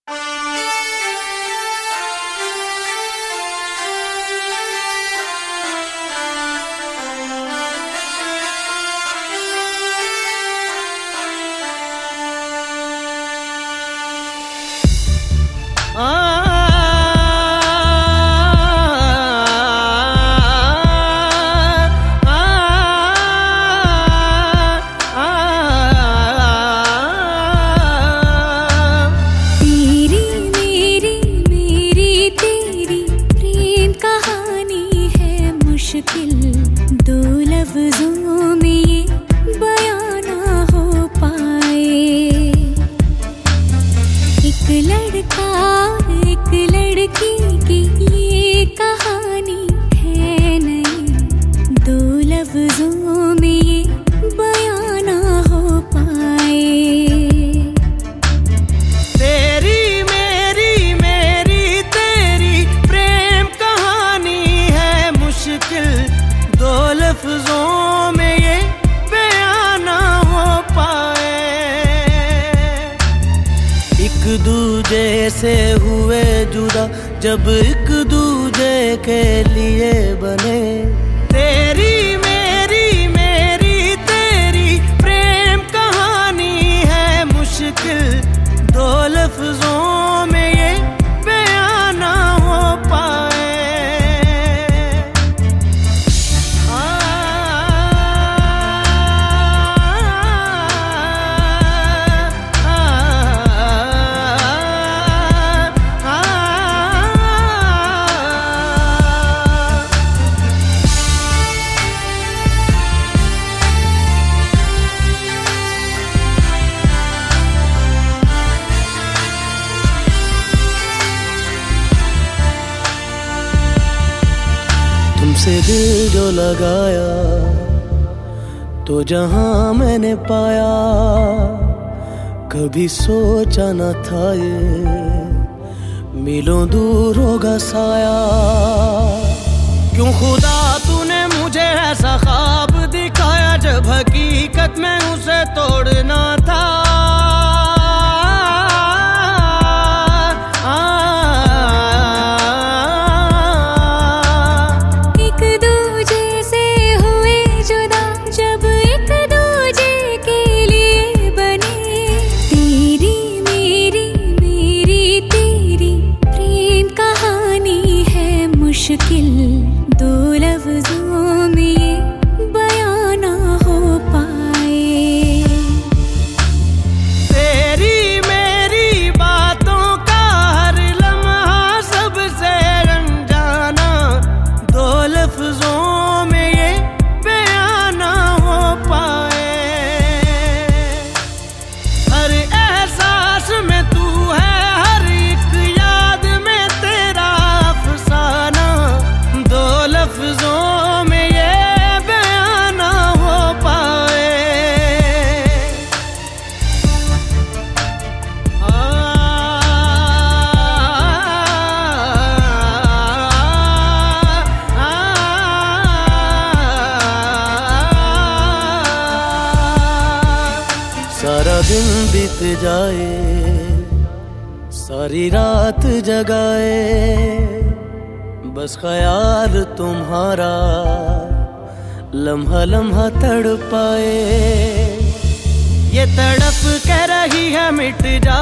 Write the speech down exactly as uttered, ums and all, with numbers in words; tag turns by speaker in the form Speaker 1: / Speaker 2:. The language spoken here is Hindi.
Speaker 1: दो लफ्जों में ये बयां ना हो पाए। एक लड़का एक लड़की की ये कहानी है नहीं, दो लफ्जों में ये बयां ना हो पाए।
Speaker 2: तेरी मेरी मेरी तेरी प्रेम कहानी है मुश्किल, दो लफ्जों में ये बयां ना हो पाए। एक दूजे से हुए जुदा जब एक दूजे के लिए बने। तेरी मेरी मेरी तेरी प्रेम कहानी है मुश्किल, दो लफ्जों में ये बयां ना हो पाए। तुमसे दिल जो लगाया तो जहां मैंने पाया, कभी सोचा न था ये मिलों दूर होगा साया। क्यों खुदा तूने मुझे ऐसा ख्वाब दिखाया जब हकीकत में उसे तोड़ना था। मुश्किल दो लफ्जों में ये बयां ना हो पाए। तेरी मेरी बातों का हर लम्हा सबसे अनजाना, दो लफ्जों में ये बयां ना हो पाए। हर एहसास में तू है, हर एक याद में तेरा अफसाना, दो लफ्जों में ये बयां ना हो पाए। आ, आ, सारा दिन बीत जाए, सारी रात जगाए, बस ख्याल तुम्हारा लम्हा लम्हा तड़पाए। ये तड़प कह रही है मिट जा